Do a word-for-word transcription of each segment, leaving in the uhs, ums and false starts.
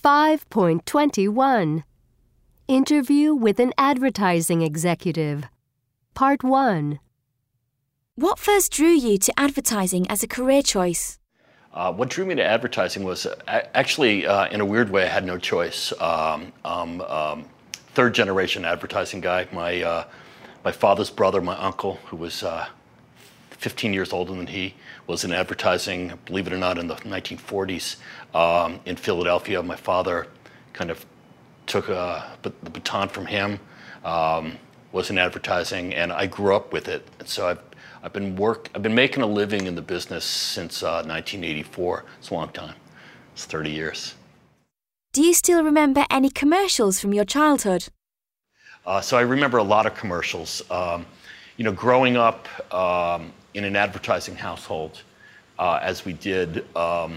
five point twenty-one. Interview with an advertising executive. Part one. What first drew you to advertising as a career choice? Uh, what drew me to advertising was uh, actually, uh, in a weird way, I had no choice. Um, um, um, third generation advertising guy. My, uh, my father's brother, my uncle, who was uh, fifteen years older than he, was in advertising, believe it or not, in the nineteen forties um, in Philadelphia. My father kind of took uh, the baton from him, um, was in advertising, and I grew up with it. And so I've I've been work. I've been making a living in the business since uh, nineteen eighty-four. It's a long time. It's thirty years. Do you still remember any commercials from your childhood? Uh, so I remember a lot of commercials. Um, you know, growing up um, in an advertising household, uh, as we did, um,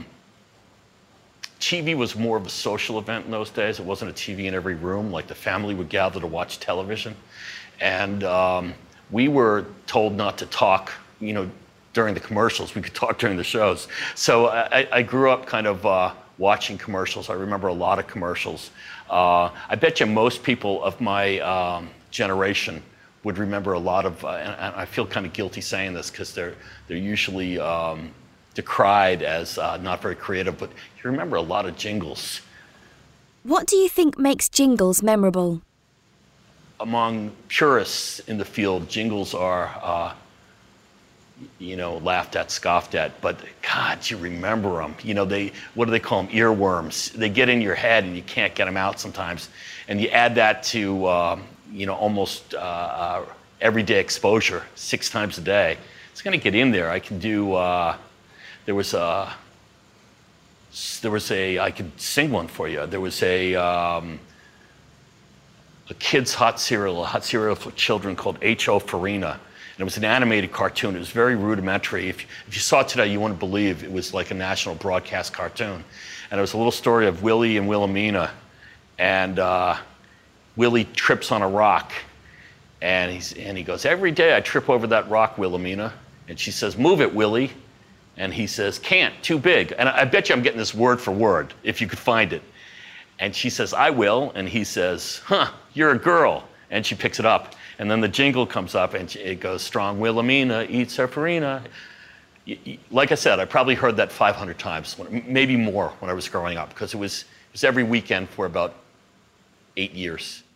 T V was more of a social event in those days. It wasn't a T V in every room. Like the family would gather to watch television, and um, we were told not to talk, you know, during the commercials. We could talk during the shows. So I, I grew up kind of uh, watching commercials. I remember a lot of commercials. Uh, I bet you most people of my um, generation would remember a lot of, uh, and, and I feel kind of guilty saying this because they're, they're usually um, decried as uh, not very creative, but you remember a lot of jingles. What do you think makes jingles memorable? Among purists in the field, jingles are, uh, you know, laughed at, scoffed at, but God, you remember them. You know, they, what do they call them? Earworms. They get in your head and you can't get them out sometimes. And you add that to, um, you know, almost uh, uh, everyday exposure, six times a day. It's gonna get in there. I can do, uh, there was a, there was a, I could sing one for you. There was a, um, a kid's hot cereal, a hot cereal for children called H O Farina. And it was an animated cartoon. It was very rudimentary. If, if you saw it today, you wouldn't believe it was like a national broadcast cartoon. And it was a little story of Willie and Wilhelmina. And uh, Willie trips on a rock. And, he's, and he goes, every day I trip over that rock, Wilhelmina. And she says, move it, Willie. And he says, can't, too big. And I bet you I'm getting this word for word, if you could find it. And she says, I will. And he says, huh, you're a girl. And she picks it up. And then the jingle comes up and it goes, strong Wilhelmina eats her farina. Like I said, I probably heard that five hundred times, maybe more when I was growing up, because it was, it was every weekend for about eight years.